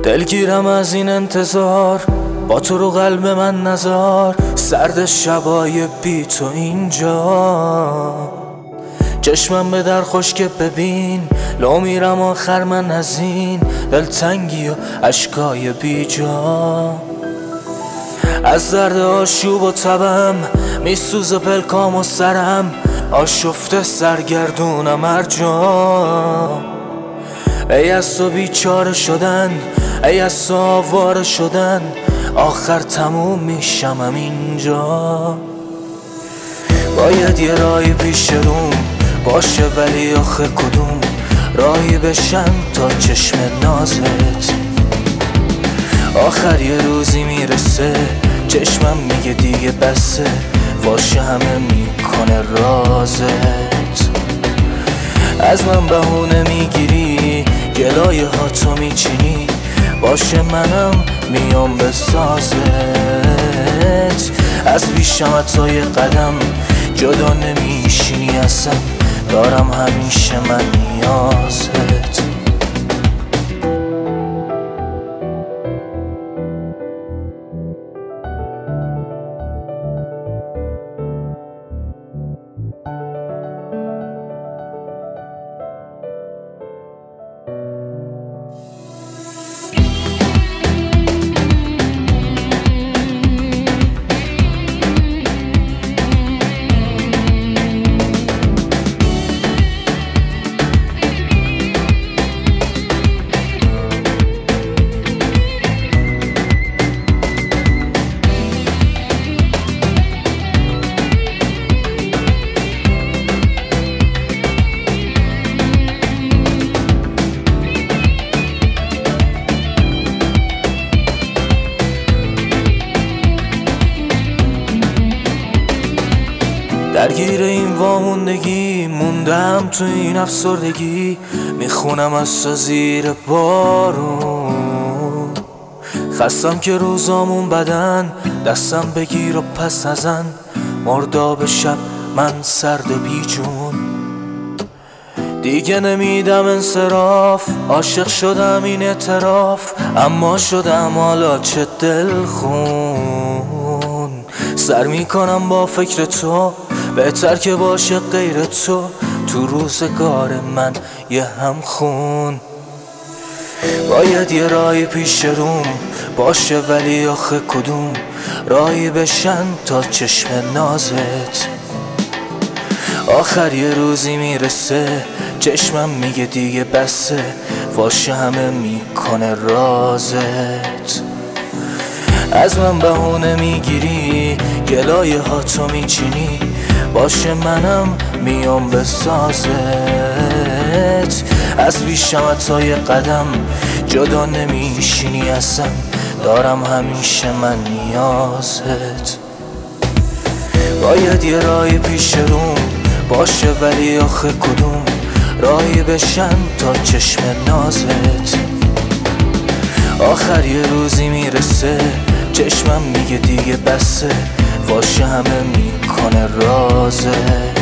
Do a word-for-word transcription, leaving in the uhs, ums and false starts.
دلگیرم از این انتظار، با تو رو قلب من نزار، سرد شبای بی تو اینجا. چشمم به در خشک ببین، لو میرم آخر من از این دلتنگی و عشقای بی جا. از درد آشوب و تبم میسوزه پلکام و سرم، آشفته سرگردونم هر جا. ای از تو بیچاره شدن، ای از تو آواره شدن، آخر تموم میشم اینجا. باید یه راهی پیش روم باشه، ولی آخه کدوم راهی بشن تا چشم نازت. آخر یه روزی میرسه چشمم میگه دیگه بسه، واشه همه میکنه رازت. از من بهونه میگیری، گلایه ها تو میچینی، باشه منم میام به سازت. از پیشم تا یه قدم جدا نمیشینی اصلا، دارم همیشه من نیازت. درگیر این واموندگی موندم تو این افسردگی، میخونم از تو زیر بارون. خستم که روزامون بدن، دستم بگیر و پس نزن، مرداب شب من سرد و بیجون. دیگه نمیدم انصراف، عاشق شدم این اعتراف، اما شدم حالا چه دلخون. سر میکنم با فکر تو، بهتر که باشه غیر تو تو روزگار من یه همخون. باید یه راهی پیش روم باشه، ولی آخه کدوم راهی بشن تا چشم نازت. آخر یه روزی میرسه چشمم میگه دیگه بسه، واشه همه میکنه رازت. از من بهونه میگیری، گلایه ها تو میچینی، باشه منم میام به سازت. از پیشم تا یه قدم جدا نمیشینی اصلا، دارم همیشه من نیازت. باید یه راهی پیش روم باشه، ولی آخه کدوم راهی بشن تا چشم نازت. آخر یه روزی میرسه چشمم میگه دیگه بسه، واشه همه میکنه رازت.